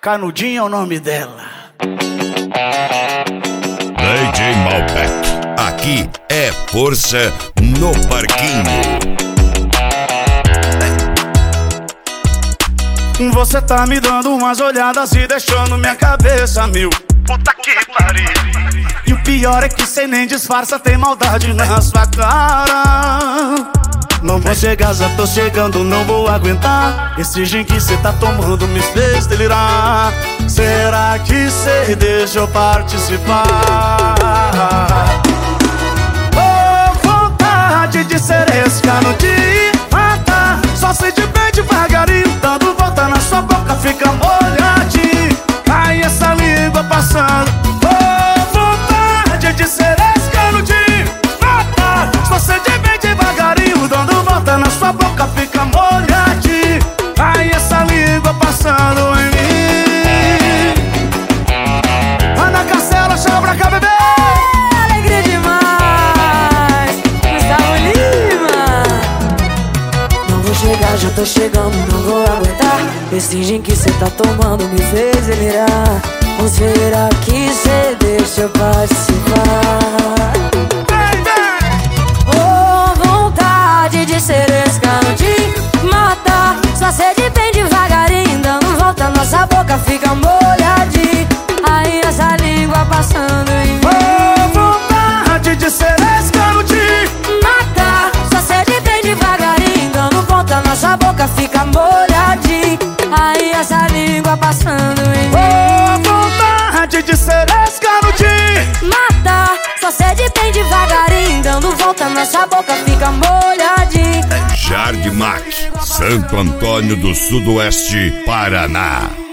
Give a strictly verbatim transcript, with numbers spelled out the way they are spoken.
Canudinho é o nome dela. D J Malbec, aqui é força no parquinho. Você tá me dando umas olhadas e deixando minha cabeça mil. Puta que pariu. E o pior é que cê nem disfarça, tem maldade na sua cara. Não vou chegar, já tô chegando, não vou aguentar. Esse gin que cê tá tomando me fez delirar. Será que cê deixa eu participar? Oh, vontade de ser esse canudinho. Ah, tá, só se de bem devagarinho, dando volta na sua boca, fica molhadinho. Ai, essa língua passando. Oh, vontade de ser esse canudinho. Ah, tá, só se de bem devagarinho, dando volta na sua boca, fica molhadinho. Ai, essa língua passando em mim. Ana Castela, chama pra cá, bebê. Alegria demais, Gustavo Lima. Não vou chegar, já tô chegando, não vou aguentar. Esse gin que cê tá tomando me fez delirar. Ou será que cê deixa eu participar? Oh, vontade de ser esse canudinho, matar. Só sede bem devagarinho, dando volta, nossa boca fica molhadinha. Aí essa língua passando em mim. Oh, vontade de ser esse canudinho, matar. Só sede bem devagarinho, dando volta, nossa boca fica molhadinha. Aí essa língua passando em mim. oh, vontade de ser esse canudinho, matar. Só sede bem devagarinho, dando volta, nossa boca fica molhadinha. Jardimac, Santo Antônio do Sudoeste, Paraná.